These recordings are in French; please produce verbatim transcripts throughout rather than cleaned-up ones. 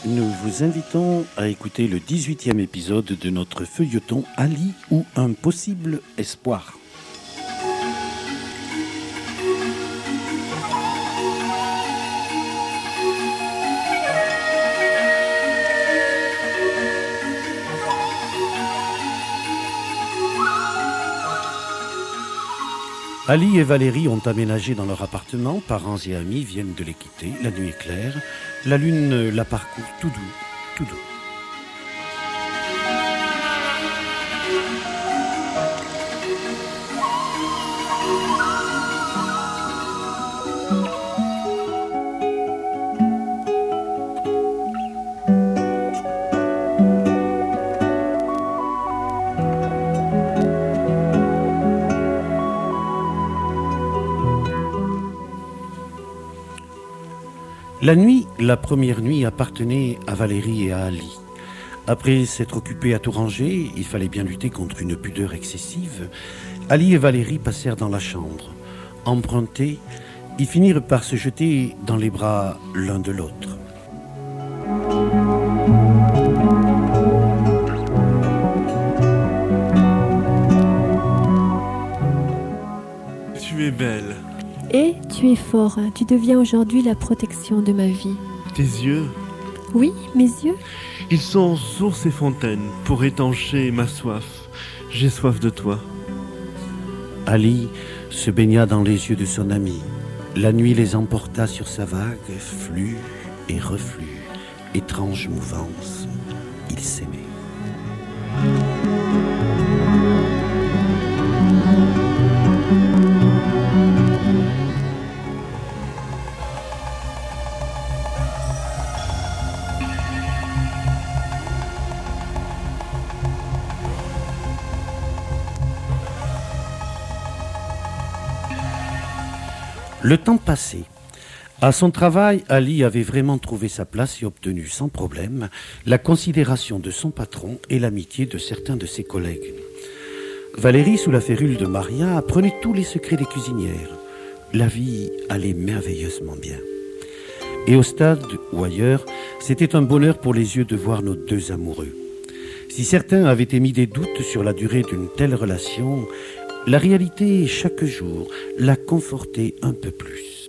nous vous invitons à écouter le dix-huitième épisode de notre feuilleton Ali ou un possible espoir. Ali et Valérie ont aménagé dans leur appartement, parents et amis viennent de les quitter, la nuit est claire, la lune la parcourt tout doux, tout doux. La nuit, la première nuit, appartenait à Valérie et à Ali. Après s'être occupés à tout ranger, il fallait bien lutter contre une pudeur excessive. Ali et Valérie passèrent dans la chambre. Empruntés, ils finirent par se jeter dans les bras l'un de l'autre. Tu es belle. Et tu es fort, tu deviens aujourd'hui la protection de ma vie. Tes yeux? Oui, mes yeux? Ils sont sources et fontaines pour étancher ma soif. J'ai soif de toi. Ali se baigna dans les yeux de son ami. La nuit les emporta sur sa vague, flux et reflux, étrange mouvance. Ils s'aimaient. Le temps passait. À son travail, Ali avait vraiment trouvé sa place et obtenu sans problème la considération de son patron et l'amitié de certains de ses collègues. Valérie, sous la férule de Maria, apprenait tous les secrets des cuisinières. La vie allait merveilleusement bien. Et au stade ou ailleurs, c'était un bonheur pour les yeux de voir nos deux amoureux. Si certains avaient émis des doutes sur la durée d'une telle relation, la réalité, chaque jour, la confortait un peu plus.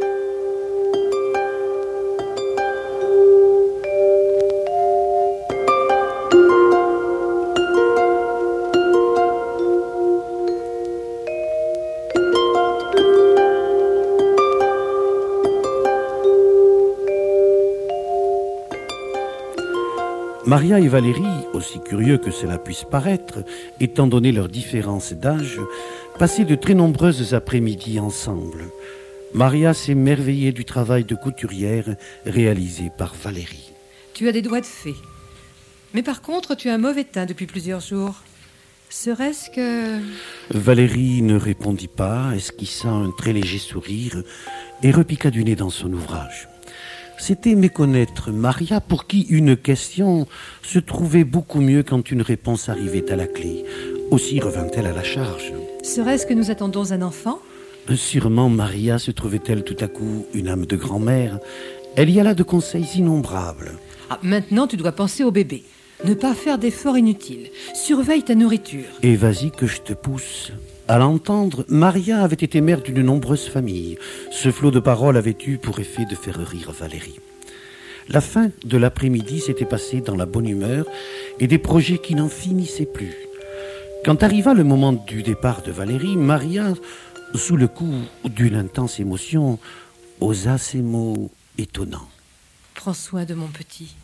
Maria et Valérie, aussi curieux que cela puisse paraître, étant donné leur différence d'âge, passaient de très nombreuses après-midi ensemble. Maria s'émerveillait du travail de couturière réalisé par Valérie. Tu as des doigts de fée. Mais par contre, tu as un mauvais teint depuis plusieurs jours. Serait-ce que... Valérie ne répondit pas, esquissa un très léger sourire et repiqua du nez dans son ouvrage. C'était méconnaître Maria, pour qui une question se trouvait beaucoup mieux quand une réponse arrivait à la clé. Aussi revint-elle à la charge. Serait-ce que nous attendons un enfant ? Sûrement Maria se trouvait-elle tout à coup une âme de grand-mère. Elle y alla de conseils innombrables. Ah, maintenant, tu dois penser au bébé. Ne pas faire d'efforts inutiles. Surveille ta nourriture. Et vas-y que je te pousse. À l'entendre, Maria avait été mère d'une nombreuse famille. Ce flot de paroles avait eu pour effet de faire rire Valérie. La fin de l'après-midi s'était passée dans la bonne humeur et des projets qui n'en finissaient plus. Quand arriva le moment du départ de Valérie, Maria, sous le coup d'une intense émotion, osa ces mots étonnants. Prends soin de mon petit.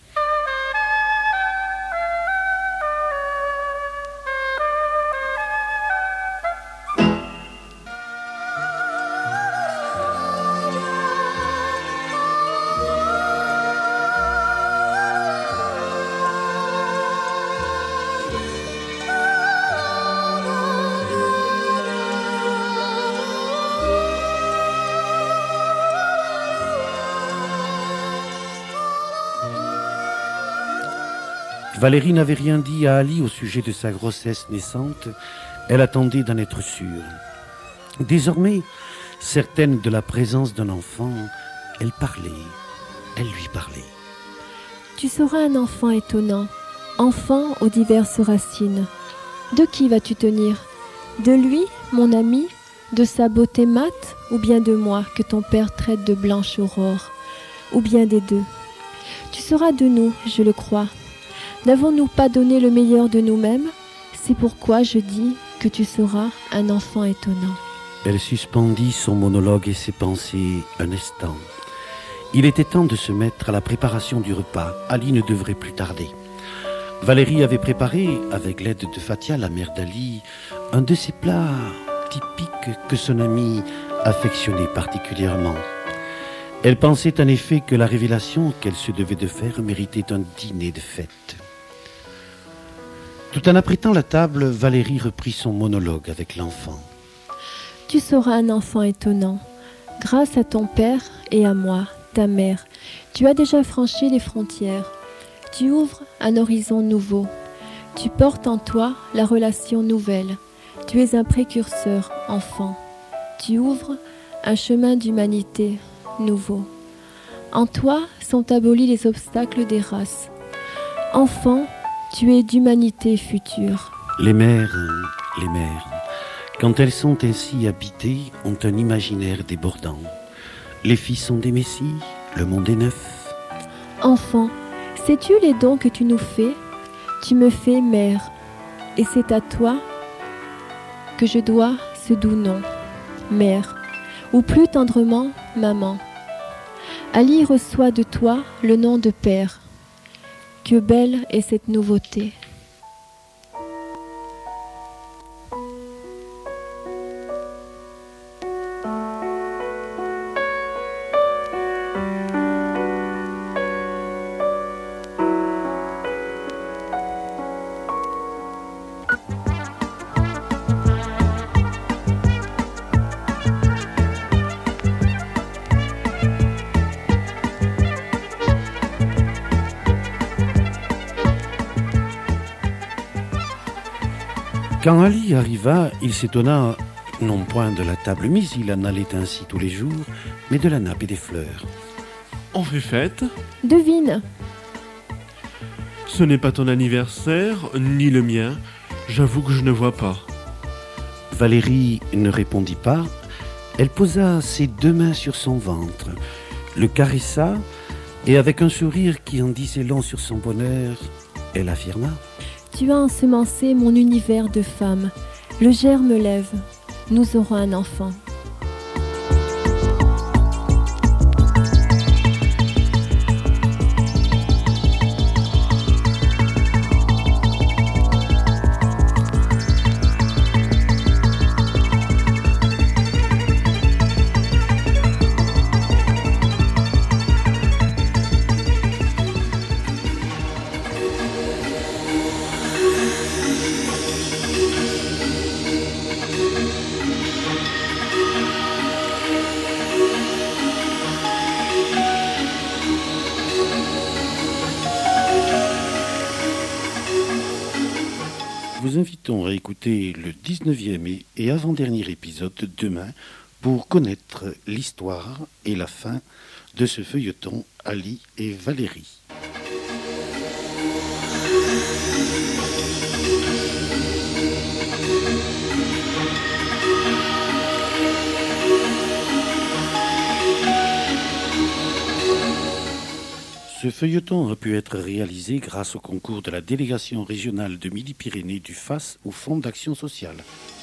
Valérie n'avait rien dit à Ali au sujet de sa grossesse naissante. Elle attendait d'en être sûre. Désormais, certaine de la présence d'un enfant, elle parlait, elle lui parlait. Tu seras un enfant étonnant, enfant aux diverses racines. De qui vas-tu tenir? De lui, mon ami, de sa beauté mate, ou bien de moi que ton père traite de blanche aurore, ou bien des deux? Tu seras de nous, je le crois. N'avons-nous pas donné le meilleur de nous-mêmes? C'est pourquoi je dis que tu seras un enfant étonnant. Elle suspendit son monologue et ses pensées un instant. Il était temps de se mettre à la préparation du repas. Ali ne devrait plus tarder. Valérie avait préparé, avec l'aide de Fatia, la mère d'Ali, un de ces plats typiques que son amie affectionnait particulièrement. Elle pensait en effet que la révélation qu'elle se devait de faire méritait un dîner de fête. Tout en apprêtant la table, Valérie reprit son monologue avec l'enfant. Tu seras un enfant étonnant. Grâce à ton père et à moi, ta mère, tu as déjà franchi les frontières. Tu ouvres un horizon nouveau. Tu portes en toi la relation nouvelle. Tu es un précurseur, enfant. Tu ouvres un chemin d'humanité nouveau. En toi sont abolis les obstacles des races. Enfant, tu es d'humanité future. Les mères, les mères, quand elles sont ainsi habitées, ont un imaginaire débordant. Les filles sont des messies, le monde est neuf. Enfant, sais-tu les dons que tu nous fais? Tu me fais mère, et c'est à toi que je dois ce doux nom, mère, ou plus tendrement, maman. Ali reçoit de toi le nom de père. Que belle est cette nouveauté! Quand Ali arriva, il s'étonna non point de la table mise, il en allait ainsi tous les jours, mais de la nappe et des fleurs. On fait fête? Devine! Ce n'est pas ton anniversaire, ni le mien. J'avoue que je ne vois pas. Valérie ne répondit pas. Elle posa ses deux mains sur son ventre, le caressa, et avec un sourire qui en disait long sur son bonheur, elle affirma: Tu as ensemencé mon univers de femme. Le germe lève. Nous aurons un enfant. Vous invitons à écouter le dix-neuvième et avant-dernier épisode demain pour connaître l'histoire et la fin de ce feuilleton Ali et Valérie. Ce feuilleton a pu être réalisé grâce au concours de la délégation régionale de Midi-Pyrénées du F A S au Fonds d'action sociale.